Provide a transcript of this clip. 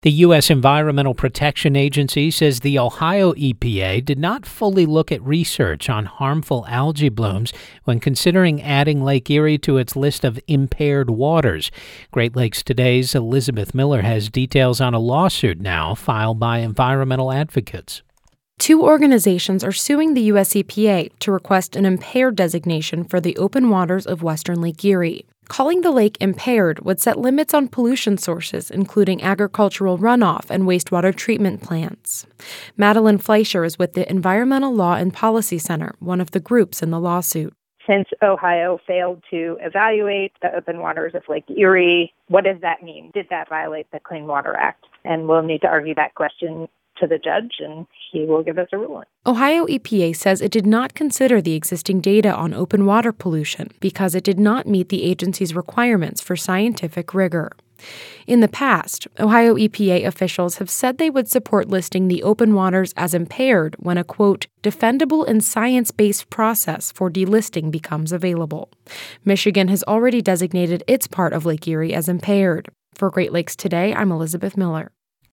The U.S. Environmental Protection Agency says the Ohio EPA did not fully look at research on harmful algae blooms when considering adding Lake Erie to its list of impaired waters. Great Lakes Today's Elizabeth Miller has details on a lawsuit now filed by environmental advocates. Two organizations are suing the U.S. EPA to request an impaired designation for the open waters of western Lake Erie. Calling the lake impaired would set limits on pollution sources, including agricultural runoff and wastewater treatment plants. Madeline Fleischer is with the Environmental Law and Policy Center, one of the groups in the lawsuit. Since Ohio failed to evaluate the open waters of Lake Erie, what does that mean? Did that violate the Clean Water Act? And we'll need to argue that question to the judge, and he will give us a ruling. Ohio EPA says it did not consider the existing data on open water pollution because it did not meet the agency's requirements for scientific rigor. In the past, Ohio EPA officials have said they would support listing the open waters as impaired when a, quote, defendable and science-based process for delisting becomes available. Michigan has already designated its part of Lake Erie as impaired. For Great Lakes Today, I'm Elizabeth Miller.